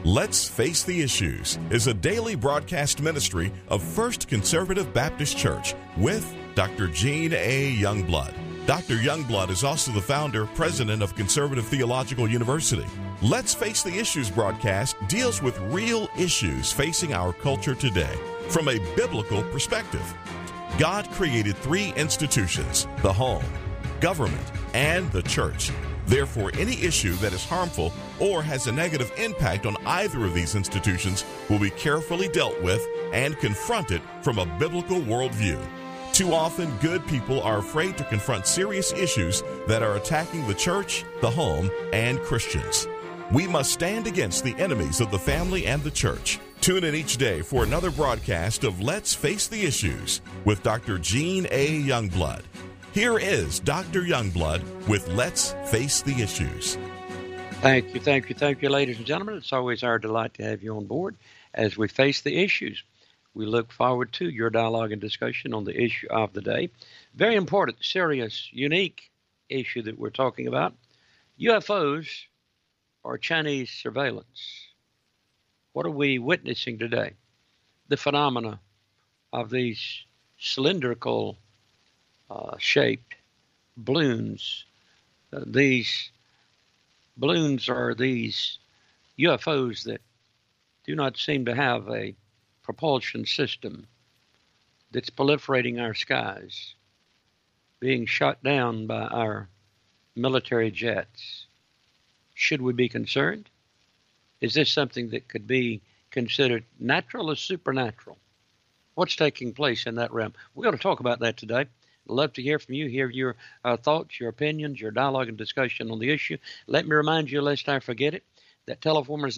Let's Face the Issues is a daily broadcast ministry of First Conservative Baptist Church with Dr. Gene A. Youngblood. Dr. Youngblood is also the founder, president of Conservative Theological University. Let's Face the Issues broadcast deals with real issues facing our culture today from a biblical perspective. God created three institutions: the home, government, and the church. Therefore, any issue that is harmful or has a negative impact on either of these institutions will be carefully dealt with and confronted from a biblical worldview. Too often, good people are afraid to confront serious issues that are attacking the church, the home, and Christians. We must stand against the enemies of the family and the church. Tune in each day for another broadcast of Let's Face the Issues with Dr. Gene A. Youngblood. Here is Dr. Youngblood with Let's Face the Issues. Thank you, ladies and gentlemen. It's always our delight to have you on board as we face the issues. We look forward to your dialogue and discussion on the issue of the day. Very important, serious, unique issue that we're talking about: UFOs or Chinese surveillance. What are we witnessing today? The phenomena of these cylindrical shaped balloons. These balloons are these UFOs that do not seem to have a propulsion system that's proliferating our skies, being shot down by our military jets. Should we be concerned? Is this something that could be considered natural or supernatural? What's taking place in that realm? We're going to talk about that today. I'd love to hear from you, hear your thoughts, your opinions, your dialogue and discussion on the issue. Let me remind you, lest I forget it, that telephone number is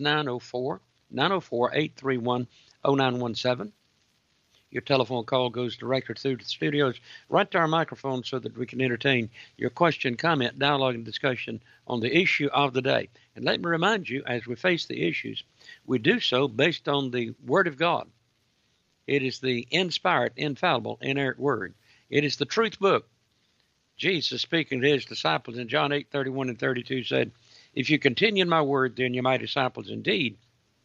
904-831-0917. Your telephone call goes directly through to the studios, right to our microphone, so that we can entertain your question, comment, dialogue, and discussion on the issue of the day. And let me remind you, as we face the issues, we do so based on the Word of God. It is the inspired, infallible, inerrant Word. It is the truth book. Jesus, speaking to his disciples in John 8:31 and 32, said, "If you continue in my word, then you're my disciples indeed."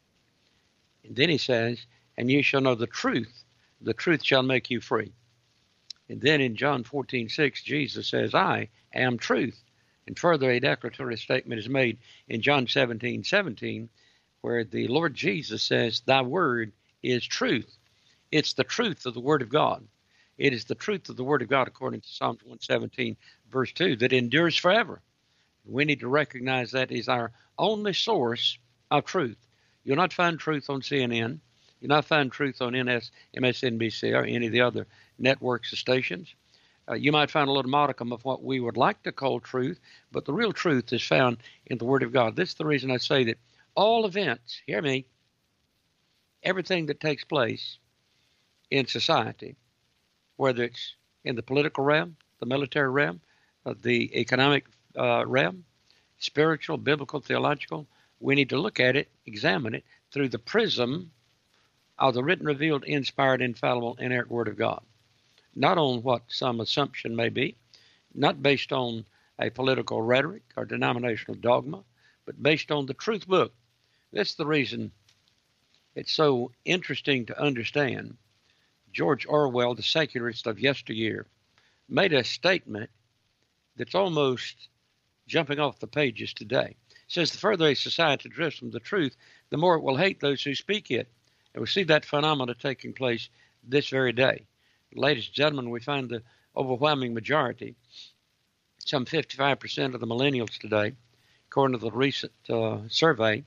And then he says, "And you shall know the truth shall make you free." And then in John 14:6, Jesus says, "I am truth." And further, a declaratory statement is made in John 17:17, where the Lord Jesus says, "Thy word is truth." It's the truth of the Word of God. It is the truth of the Word of God, according to Psalms 117, verse 2, that endures forever. We need to recognize that is our only source of truth. You'll not find truth on CNN. You'll not find truth on MSNBC or any of the other networks or stations. You might find a little modicum of what we would like to call truth, but the real truth is found in the Word of God. This is the reason I say that all events, hear me, everything that takes place in society, whether it's in the political realm, the military realm, the economic realm, spiritual, biblical, theological, we need to look at it, examine it through the prism of the written, revealed, inspired, infallible, inerrant Word of God. Not on what some assumption may be, not based on a political rhetoric or denominational dogma, but based on the truth book. That's the reason it's so interesting to understand. George Orwell, the secularist of yesteryear, made a statement that's almost jumping off the pages today. It says, "The further a society drifts from the truth, the more it will hate those who speak it." And we see that phenomena taking place this very day. Ladies and gentlemen, we find the overwhelming majority, some 55% of the millennials today, according to the recent survey,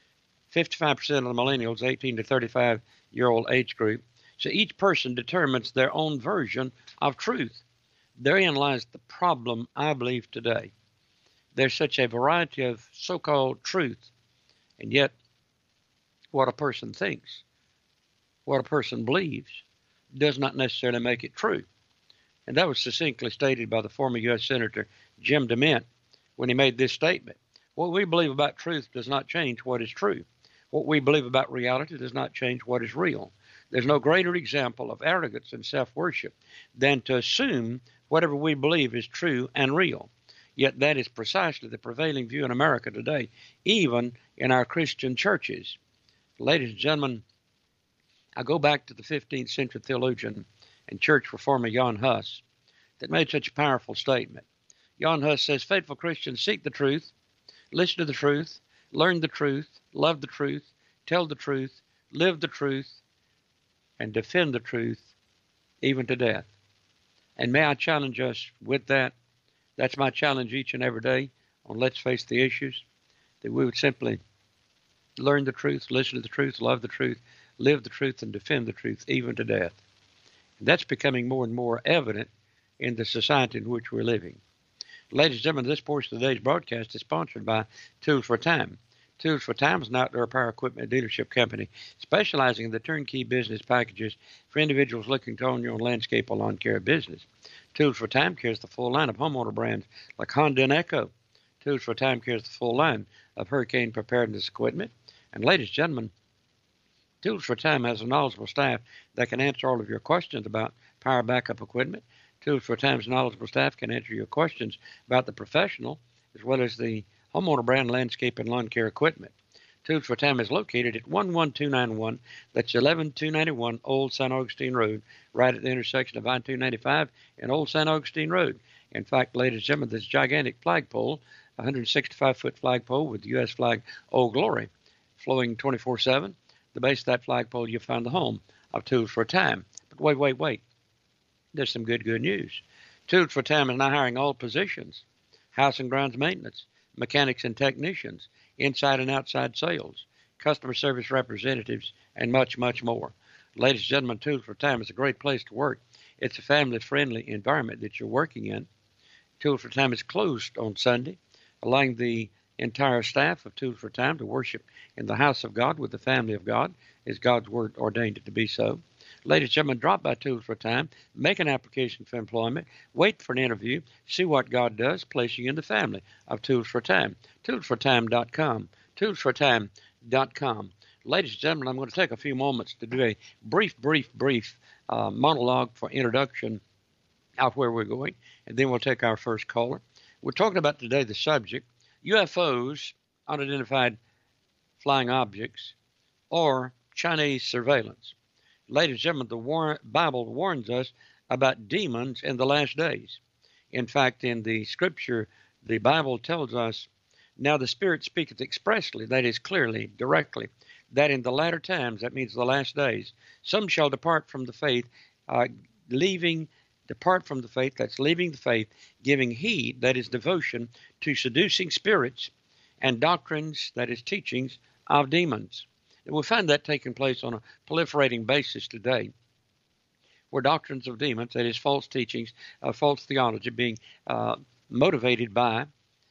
55% of the millennials, 18 to 35-year-old age group. So each person determines their own version of truth. Therein lies the problem, I believe, today. There's such a variety of so-called truth, and yet what a person thinks, what a person believes, does not necessarily make it true. And that was succinctly stated by the former U.S. Senator Jim DeMint when he made this statement. What we believe about truth does not change what is true. What we believe about reality does not change what is real. There's no greater example of arrogance and self-worship than to assume whatever we believe is true and real. Yet that is precisely the prevailing view in America today, even in our Christian churches. Ladies and gentlemen, I go back to the 15th century theologian and church reformer Jan Hus that made such a powerful statement. Jan Hus says, faithful Christians seek the truth, listen to the truth, learn the truth, love the truth, tell the truth, live the truth, and defend the truth, even to death. And may I challenge us with that? That's my challenge each and every day on Let's Face the Issues, that we would simply learn the truth, listen to the truth, love the truth, live the truth, and defend the truth, even to death. And that's becoming more and more evident in the society in which we're living. Ladies and gentlemen, this portion of today's broadcast is sponsored by Tools for Time. Tools for Time is an outdoor power equipment dealership company specializing in the turnkey business packages for individuals looking to own your own landscape or lawn care business. Tools for Time carries the full line of homeowner brands like Honda and Echo. Tools for Time carries the full line of hurricane preparedness equipment. And ladies and gentlemen, Tools for Time has a knowledgeable staff that can answer all of your questions about power backup equipment. Tools for Time's knowledgeable staff can answer your questions about the professional as well as the homeowner brand landscape and lawn care equipment. Tools for Time is located at 11291, that's 11291 Old St. Augustine Road, right at the intersection of I-295 and Old St. Augustine Road. In fact, ladies and gentlemen, this gigantic flagpole, 165-foot flagpole with the U.S. flag, Old Glory, flowing 24/7. The base of that flagpole, you'll find the home of Tools for Time. But wait. There's some good news. Tools for Time is now hiring all positions: house and grounds maintenance, mechanics and technicians, inside and outside sales, customer service representatives, and much more. Ladies and gentlemen, Tools for Time is a great place to work. It's a family-friendly environment that you're working in. Tools for Time is closed on Sunday, allowing the entire staff of Tools for Time to worship in the house of God with the family of God, as God's word ordained it to be so. Ladies and gentlemen, drop by Tools for Time, make an application for employment, wait for an interview, see what God does, place you in the family of Tools for Time. ToolsForTime.com. ToolsForTime.com. Ladies and gentlemen, I'm going to take a few moments to do a brief monologue for introduction of where we're going, and then we'll take our first caller. We're talking about today the subject, UFOs, unidentified flying objects, or Chinese surveillance. Ladies and gentlemen, the Bible warns us about demons in the last days. In fact, in the scripture, the Bible tells us, now the Spirit speaketh expressly, that is clearly, directly, that in the latter times, that means the last days, some shall depart from the faith, depart from the faith, that's leaving the faith, giving heed, that is devotion, to seducing spirits and doctrines, that is teachings of demons. And we find that taking place on a proliferating basis today, where doctrines of demons, that is false teachings, false theology, being motivated by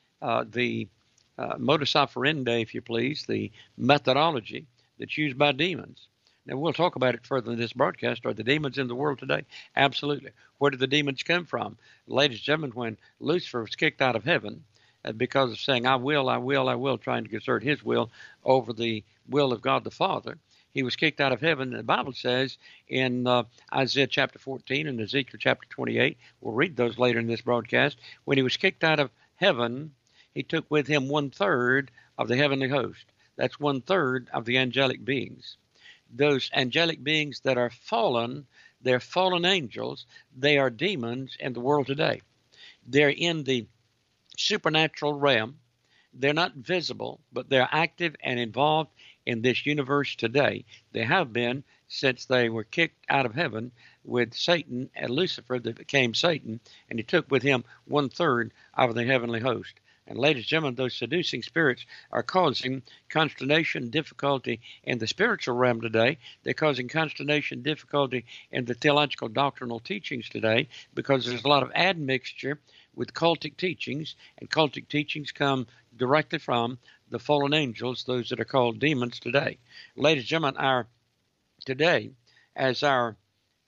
the modus operandi, if you please, the methodology that's used by demons. Now, we'll talk about it further in this broadcast. Are the demons in the world today? Absolutely. Where did the demons come from? Ladies and gentlemen, when Lucifer was kicked out of heaven because of saying, I will, trying to exert his will over the will of God the Father, he was kicked out of heaven. The Bible says in Isaiah chapter 14 and Ezekiel chapter 28, we'll read those later in this broadcast, when he was kicked out of heaven, he took with him 1/3 of the heavenly host. That's 1/3 of the angelic beings. Those angelic beings that are fallen, they're fallen angels, they are demons in the world today. They're in the supernatural realm. They're not visible, but they're active and involved in this universe today. They have been since they were kicked out of heaven with Satan and Lucifer that became Satan, and he took with him 1/3 of the heavenly host. And ladies and gentlemen, those seducing spirits are causing consternation, difficulty in the spiritual realm today. They're causing consternation, difficulty in the theological doctrinal teachings today, because there's a lot of admixture with cultic teachings, and cultic teachings come directly from the fallen angels, those that are called demons today. Ladies and gentlemen, today, as our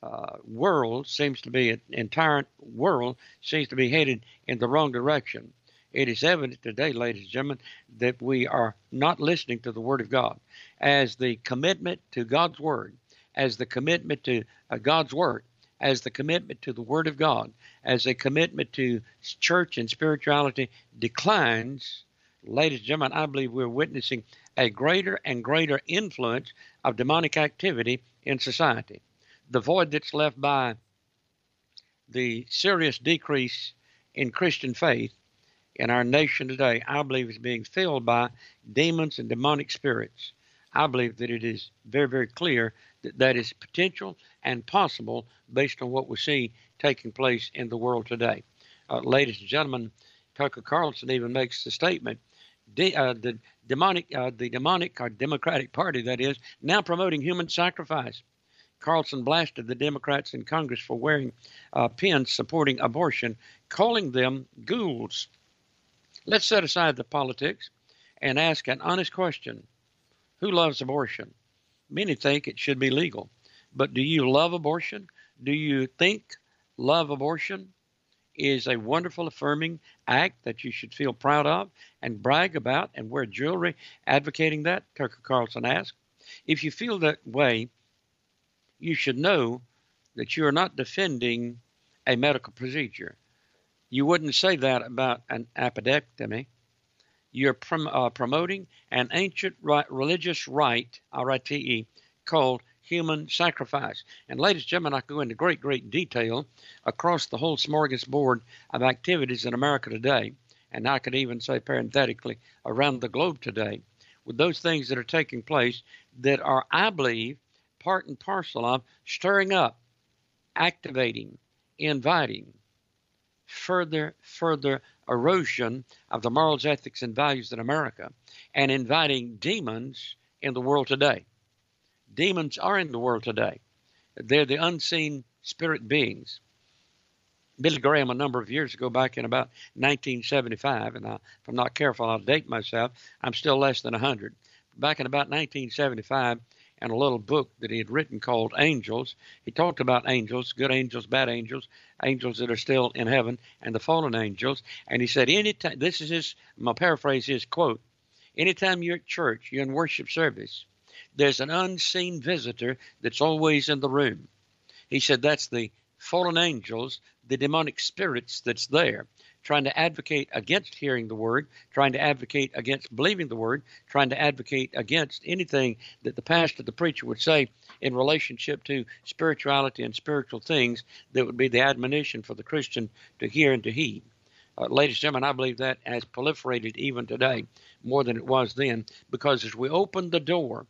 world seems to be, an entire world seems to be headed in the wrong direction. It is evident today, ladies and gentlemen, that we are not listening to the Word of God. As the commitment to God's Word, as the commitment to God's work, as the commitment to the Word of God, as a commitment to church and spirituality declines, ladies and gentlemen, I believe we're witnessing a greater and greater influence of demonic activity in society. The void that's left by the serious decrease in Christian faith in our nation today, I believe, is being filled by demons and demonic spirits. I believe that it is very, very clear that that is potential and possible based on what we see taking place in the world today. Ladies and gentlemen, Tucker Carlson even makes the statement, the Democratic Party, that is, now promoting human sacrifice. Carlson blasted the Democrats in Congress for wearing pins supporting abortion, calling them ghouls. Let's set aside the politics and ask an honest question. Who loves abortion? Many think it should be legal. But do you love abortion? Do you think love abortion is a wonderful, affirming act that you should feel proud of and brag about and wear jewelry advocating that? Tucker Carlson asked. If you feel that way, you should know that you are not defending a medical procedure. You wouldn't say that about an appendectomy. You're promoting an ancient religious rite, R-I-T-E, called human sacrifice. And ladies and gentlemen, I could go into great, great detail across the whole smorgasbord of activities in America today, and I could even say parenthetically around the globe today, with those things that are taking place that are, I believe, part and parcel of stirring up, activating, inviting further erosion of the morals, ethics, and values in America, and inviting demons in the world today. Demons are in the world today. They're the unseen spirit beings. Billy Graham, a number of years ago, back in about 1975, and if I'm not careful, I'll date myself, I'm still less than 100. Back in about 1975, in a little book that he had written called Angels, he talked about angels, good angels, bad angels, angels that are still in heaven, and the fallen angels. And he said, anytime, this is his, I'm going to paraphrase his quote, anytime you're at church, you're in worship service, there's an unseen visitor that's always in the room. He said that's the fallen angels, the demonic spirits that's there, trying to advocate against hearing the word, trying to advocate against believing the word, trying to advocate against anything that the pastor, the preacher would say in relationship to spirituality and spiritual things that would be the admonition for the Christian to hear and to heed. Ladies and gentlemen, I believe that has proliferated even today more than it was then, because as we open the door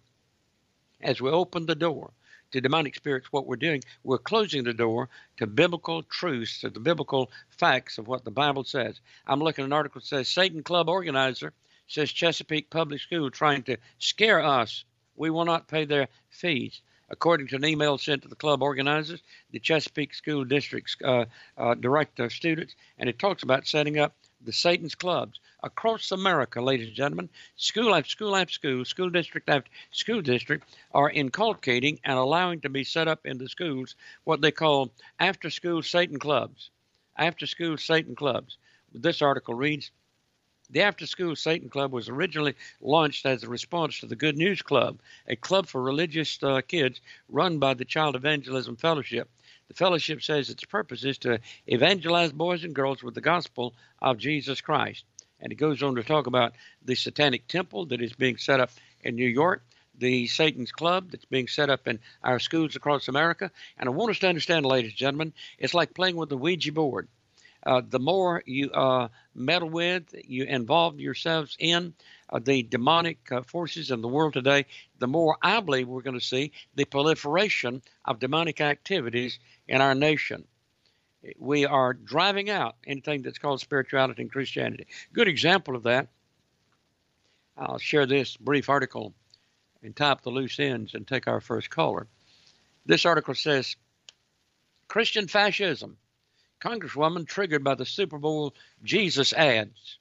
to demonic spirits, what we're doing, we're closing the door to biblical truths, to the biblical facts of what the Bible says. I'm looking at an article that says, Satan Club organizer says Chesapeake Public School trying to scare us. We will not pay their fees. According to an email sent to the club organizers, the Chesapeake School District's director of students, and it talks about setting up the Satan's clubs across America, ladies and gentlemen. School after school after school, school district after school district are inculcating and allowing to be set up in the schools what they call after-school Satan clubs. After-school Satan clubs. This article reads, the After-School Satan Club was originally launched as a response to the Good News Club, a club for religious kids run by the Child Evangelism Fellowship. The fellowship says its purpose is to evangelize boys and girls with the gospel of Jesus Christ. And it goes on to talk about the Satanic Temple that is being set up in New York, the Satan's Club that's being set up in our schools across America. And I want us to understand, ladies and gentlemen, it's like playing with the Ouija board. The more you meddle with, you involve yourselves in the demonic forces in the world today, the more I believe we're going to see the proliferation of demonic activities in our nation. We are driving out anything that's called spirituality and Christianity. Good example of that, I'll share this brief article and tie up the loose ends and take our first caller. This article says, Christian fascism. Congresswoman triggered by the Super Bowl Jesus ads.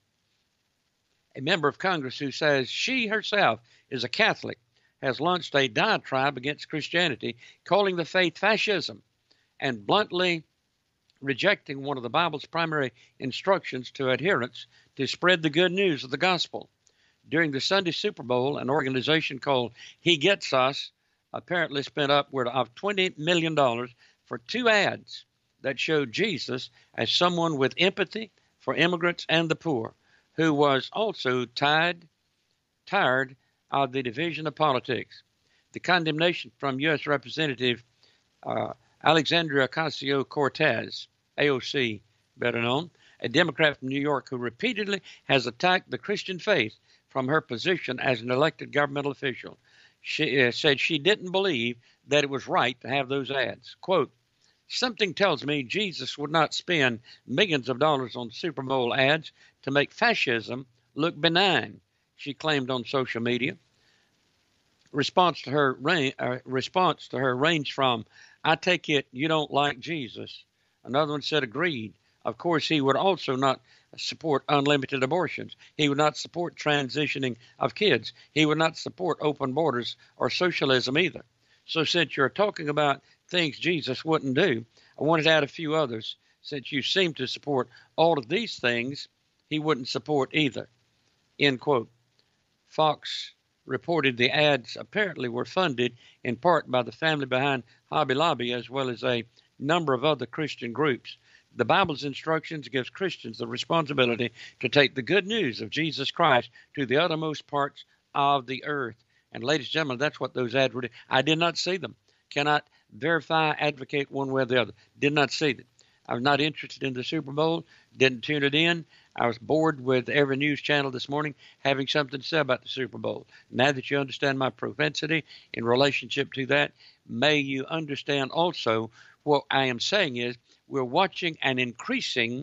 A member of Congress who says she herself is a Catholic has launched a diatribe against Christianity, calling the faith fascism and bluntly rejecting one of the Bible's primary instructions to adherents to spread the good news of the gospel. During the Sunday Super Bowl, an organization called He Gets Us apparently spent upward of $20 million for 2 ads that showed Jesus as someone with empathy for immigrants and the poor, who was also tired of the division of politics. The condemnation from U.S. Representative Alexandria Ocasio-Cortez, AOC better known, a Democrat from New York who repeatedly has attacked the Christian faith from her position as an elected governmental official. She said she didn't believe that it was right to have those ads. Quote, "Something tells me Jesus would not spend millions of dollars on Super Bowl ads to make fascism look benign," she claimed on social media. Response to her ranged from, "I take it you don't like Jesus." Another one said, "Agreed. Of course, he would also not support unlimited abortions. He would not support transitioning of kids. He would not support open borders or socialism either." So since you're talking about things Jesus wouldn't do, I wanted to add a few others. Since you seem to support all of these things, he wouldn't support either. End quote. Fox reported the ads apparently were funded in part by the family behind Hobby Lobby, as well as a number of other Christian groups. The Bible's instructions gives Christians the responsibility to take the good news of Jesus Christ to the uttermost parts of the earth. And ladies and gentlemen, that's what those ads were. I did not see them. Cannot verify, advocate one way or the other. Did not see them. I was not interested in the Super Bowl. Didn't tune it in. I was bored with every news channel this morning having something to say about the Super Bowl. Now that you understand my propensity in relationship to that, may you understand also what I am saying is we're watching an increasing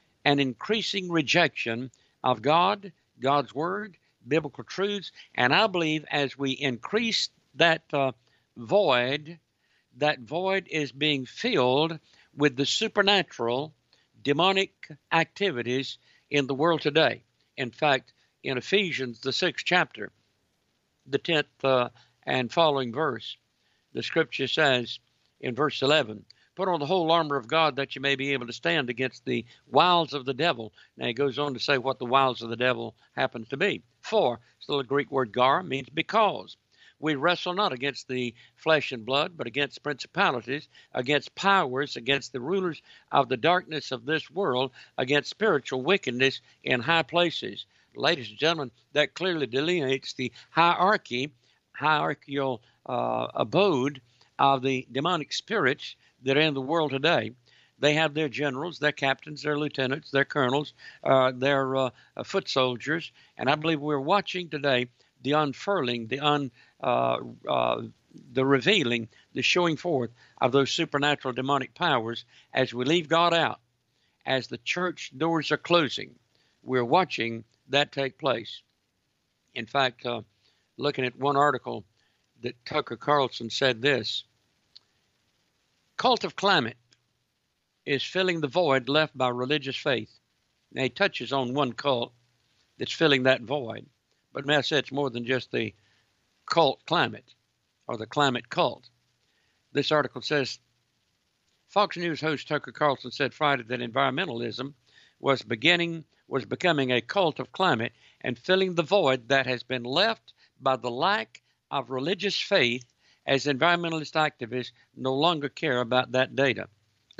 rejection of God, God's Word, biblical truths. And I believe as we increase that void is being filled with the supernatural, demonic activities in the world today. In fact, in Ephesians, the 6th chapter, the 10th and following verse, the scripture says in verse 11, "Put on the whole armor of God that you may be able to stand against the wiles of the devil." Now he goes on to say what the wiles of the devil happens to be. For, still a Greek word gar, means because. We wrestle not against the flesh and blood, but against principalities, against powers, against the rulers of the darkness of this world, against spiritual wickedness in high places. Ladies and gentlemen, that clearly delineates the hierarchical abode of the demonic spirits that are in the world today. They have their generals, their captains, their lieutenants, their colonels, their foot soldiers, and I believe we're watching today the unfurling, the revealing, the showing forth of those supernatural demonic powers as we leave God out, as the church doors are closing. We're watching that take place. In fact, looking at one article that Tucker Carlson said this, "Cult of climate is filling the void left by religious faith." Now he touches on one cult that's filling that void. But may I say it's more than just the cult climate or the climate cult. This article says, Fox News host Tucker Carlson said Friday that environmentalism was becoming a cult of climate and filling the void that has been left by the lack of religious faith, as environmentalist activists no longer care about data.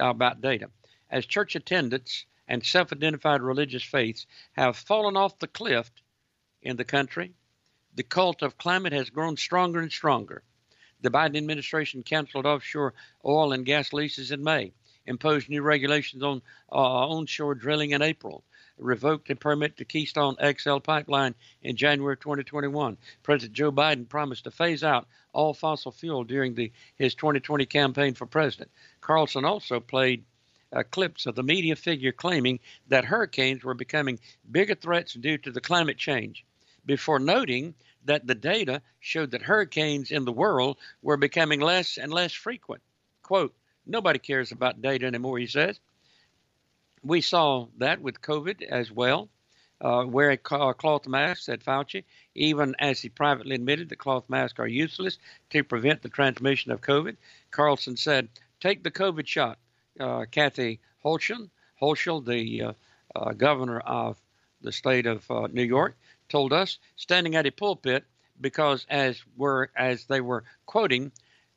As church attendance and self-identified religious faiths have fallen off the cliff in the country, the cult of climate has grown stronger and stronger. The Biden administration canceled offshore oil and gas leases in May, imposed new regulations on onshore drilling in April, revoked a permit to Keystone XL pipeline in January 2021. President Joe Biden promised to phase out all fossil fuel during his 2020 campaign for president. Carlson also played clips of the media figure claiming that hurricanes were becoming bigger threats due to the climate change, before noting that the data showed that hurricanes in the world were becoming less and less frequent. Quote, "Nobody cares about data anymore," he says. We saw that with COVID as well. Wear a cloth mask, said Fauci, even as he privately admitted that cloth masks are useless to prevent the transmission of COVID. Carlson said, "Take the COVID shot." Kathy Hochul, the governor of the state of New York, told us, standing at a pulpit, because as they were quoting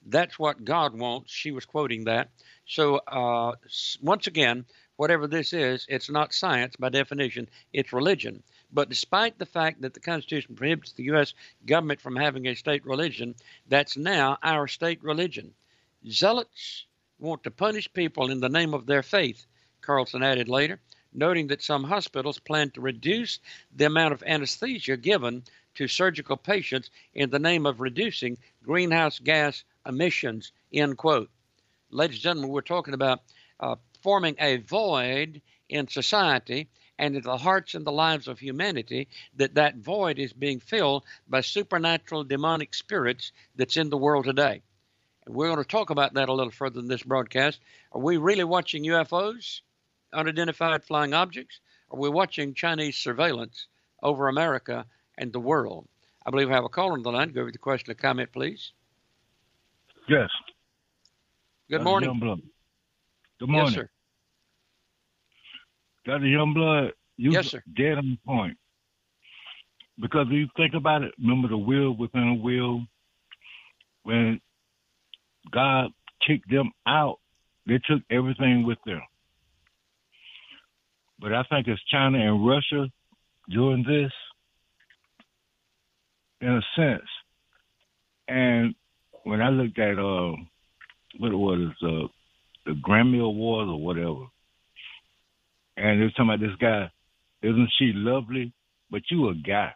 That's what God wants. She was quoting that. So once again, whatever this is, it's not science by definition. It's religion. But despite the fact that the Constitution prohibits the U.S. government from having a state religion, that's now our state religion. Zealots want to punish people in the name of their faith, Carlson added later, noting that some hospitals plan to reduce the amount of anesthesia given to surgical patients in the name of reducing greenhouse gas emissions, end quote. Ladies and gentlemen, we're talking about forming a void in society and in the hearts and the lives of humanity, that void is being filled by supernatural demonic spirits that's in the world today. And we're going to talk about that a little further in this broadcast. Are we really watching UFOs, unidentified flying objects? Are we watching Chinese surveillance over America and the world? I believe I have a caller on the line. Go over the question or comment, please. Yes. Good morning. Youngblood. Good morning. Yes, sir. Dr. Youngblood, you Yes, sir. dead on point. Because if you think about it, remember the will within a will, when God kicked them out, they took everything with them. But I think it's China and Russia doing this, in a sense. And when I looked at what it was, the Grammy Awards or whatever, and they were talking about this guy, isn't she lovely? But you a guy.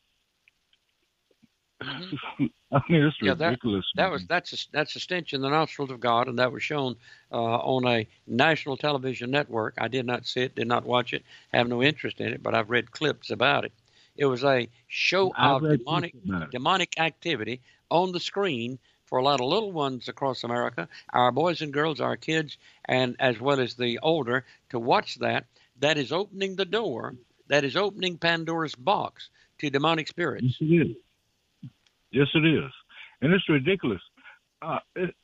Mm-hmm. I mean, it's ridiculous. That's a stench in the nostrils of God, and that was shown on a national television network. I did not see it, did not watch it, have no interest in it, but I've read clips about it. It was a show of demonic activity on the screen for a lot of little ones across America, our boys and girls, our kids, and as well as the older, to watch that. That is opening the door. That is opening Pandora's box to demonic spirits. Yes, it is. Yes, it is. And it's ridiculous. I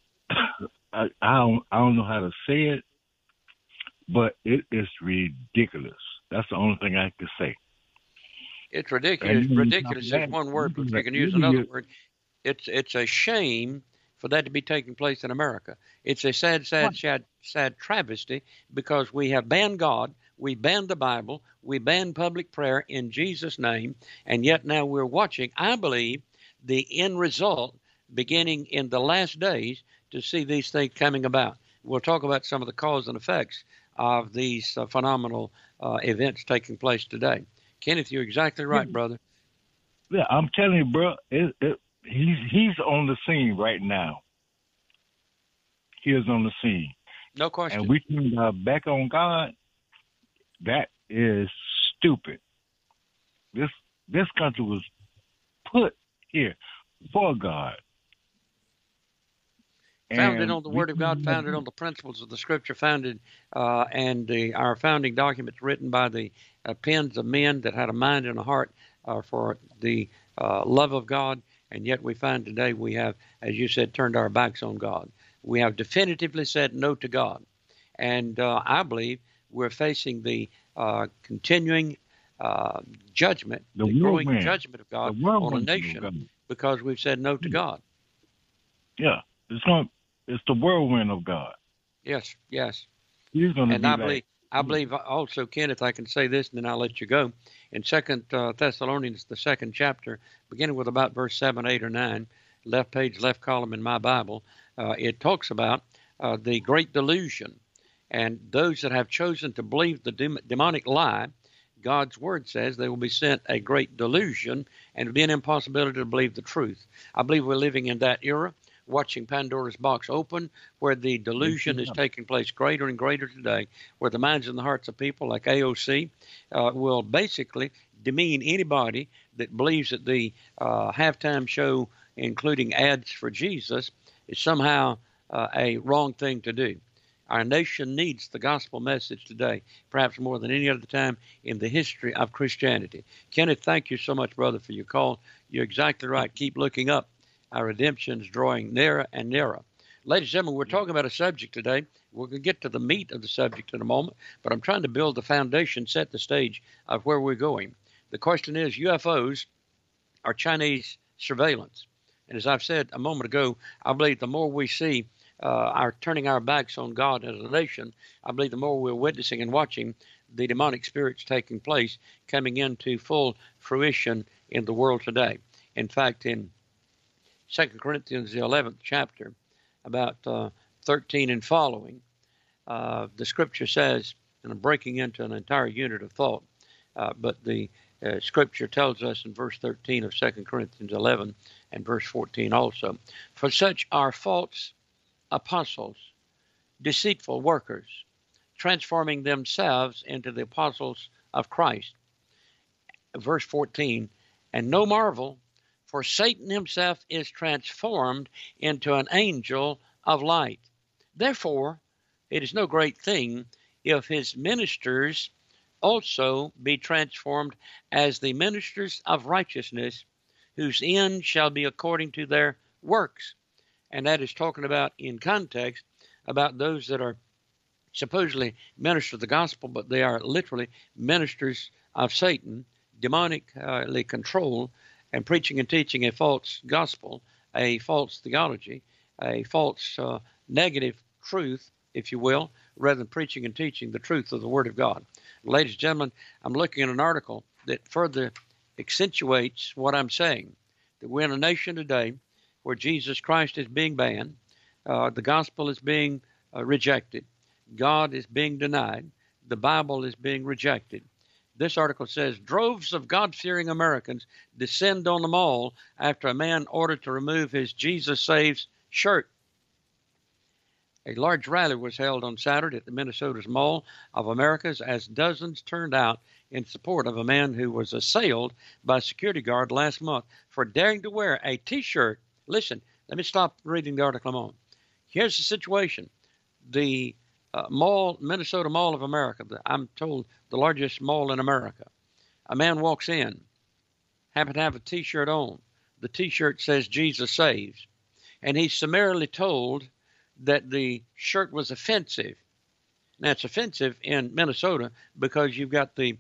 don't know how to say it, but it is ridiculous. That's the only thing I can say. It's ridiculous. Ridiculous is one word, but you can use another word. It's a shame for that to be taking place in America. It's a sad travesty, because we have banned God, we banned the Bible, we banned public prayer in Jesus' name, and yet now we're watching, I believe, the end result beginning in the last days to see these things coming about. We'll talk about some of the cause and effects of these phenomenal events taking place today. Kenneth, you're exactly right, brother. Yeah, I'm telling you, bro, he's on the scene right now. He is on the scene. No question. And we turn back on God. That is stupid. This country was put here for God. Founded on the Word of God, founded on the principles of the Scripture, founded and our founding documents written by the pens of men that had a mind and a heart for the love of God. And yet we find today we have, as you said, turned our backs on God. We have definitively said no to God. And I believe we're facing the continuing judgment, the growing judgment of God on a nation because we've said no to God. Yeah, it's the whirlwind of God. Yes, yes. He's going to be I believe also, Kenneth, I can say this and then I'll let you go. In 2 Thessalonians, the 2nd chapter, beginning with about verse 7, 8, or 9, left page, left column in my Bible, it talks about the great delusion. And those that have chosen to believe the demonic lie, God's word says they will be sent a great delusion and it'll be an impossibility to believe the truth. I believe we're living in that era, watching Pandora's box open, where the delusion is taking place greater and greater today, where the minds and the hearts of people like AOC will basically demean anybody that believes that the halftime show, including ads for Jesus, is somehow a wrong thing to do. Our nation needs the gospel message today, perhaps more than any other time in the history of Christianity. Kenneth, thank you so much, brother, for your call. You're exactly right. Keep looking up. Our redemption is drawing nearer and nearer. Ladies and gentlemen, we're talking about a subject today. We're going to get to the meat of the subject in a moment, but I'm trying to build the foundation, set the stage of where we're going. The question is, UFOs are Chinese surveillance. And as I've said a moment ago, I believe the more we see our turning our backs on God as a nation, I believe the more we're witnessing and watching the demonic spirits taking place, coming into full fruition in the world today. In fact, in 2 Corinthians, the 11th chapter, about 13 and following, the scripture says, and I'm breaking into an entire unit of thought, but the scripture tells us in verse 13 of 2 Corinthians 11 and verse 14 also, for such are false apostles, deceitful workers, transforming themselves into the apostles of Christ. Verse 14, and no marvel, for Satan himself is transformed into an angel of light. Therefore, it is no great thing if his ministers also be transformed as the ministers of righteousness, whose end shall be according to their works. And that is talking about, in context, about those that are supposedly ministers of the gospel, but they are literally ministers of Satan, demonically controlled, and preaching and teaching a false gospel, a false theology, a false negative truth, if you will, rather than preaching and teaching the truth of the Word of God. Ladies and gentlemen, I'm looking at an article that further accentuates what I'm saying, that we're in a nation today where Jesus Christ is being banned, the gospel is being rejected, God is being denied, the Bible is being rejected. This article says, droves of God-fearing Americans descend on the mall after a man ordered to remove his Jesus Saves shirt. A large rally was held on Saturday at the Minnesota's Mall of Americas as dozens turned out in support of a man who was assailed by a security guard last month for daring to wear a T-shirt. Listen, let me stop reading the article a moment. Here's the situation. The Minnesota Mall of America, I'm told the largest mall in America. A man walks in, happened to have a T-shirt on. The T-shirt says Jesus Saves. And he's summarily told that the shirt was offensive. Now, it's offensive in Minnesota because you've got the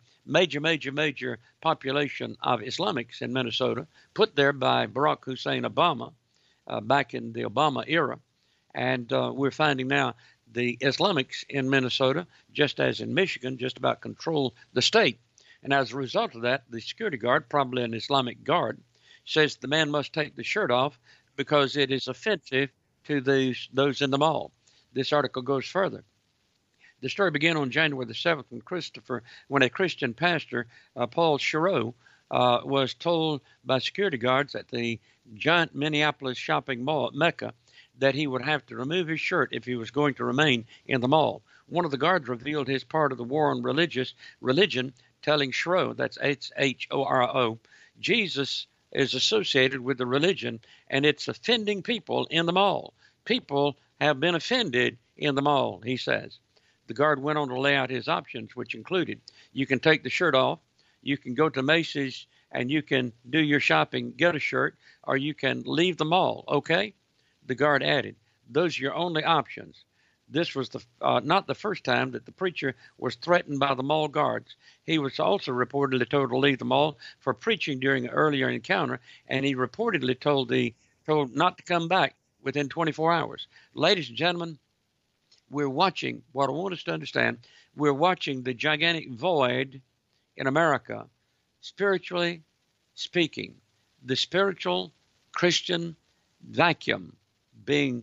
major population of Islamics in Minnesota, put there by Barack Hussein Obama back in the Obama era. And we're finding now the Islamics in Minnesota, just as in Michigan, just about control the state. And as a result of that, the security guard, probably an Islamic guard, says the man must take the shirt off because it is offensive to those in the mall. This article goes further. The story began on January the 7th when a Christian pastor, Paul Scherow, was told by security guards at the giant Minneapolis shopping mall, Mecca, that he would have to remove his shirt if he was going to remain in the mall. One of the guards revealed his part of the war on religion, telling Scherow, that's H-O-R-O, Jesus is associated with the religion, and it's offending people in the mall. People have been offended in the mall, he says. The guard went on to lay out his options, which included you can take the shirt off, you can go to Macy's and you can do your shopping, get a shirt, or you can leave the mall, okay? The guard added, those are your only options. This was not the first time that the preacher was threatened by the mall guards. He was also reportedly told to leave the mall for preaching during an earlier encounter, and he reportedly told not to come back within 24 hours. Ladies and gentlemen, we're watching, what I want us to understand, we're watching the gigantic void in America, spiritually speaking, the spiritual Christian vacuum being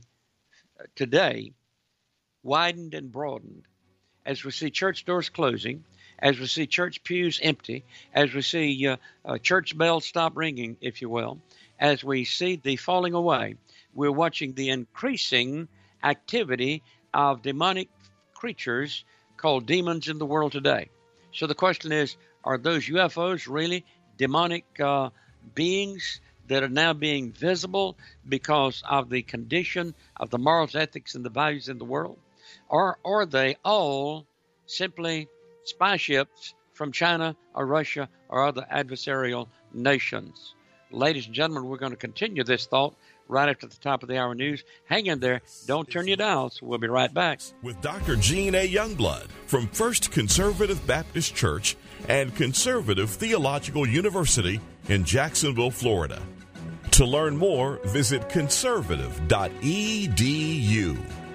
today widened and broadened as we see church doors closing, as we see church pews empty, as we see church bells stop ringing, if you will, as we see the falling away. We're watching the increasing activity of demonic creatures called demons in the world today. So the question is, are those UFOs really demonic beings that are now being visible because of the condition of the morals, ethics, and the values in the world? Or are they all simply spy ships from China or Russia or other adversarial nations? Ladies and gentlemen, we're going to continue this thought right after the top of the hour news. Hang in there. Don't turn your dials. We'll be right back. With Dr. Gene A. Youngblood from First Conservative Baptist Church and Conservative Theological University in Jacksonville, Florida. To learn more, visit conservative.edu.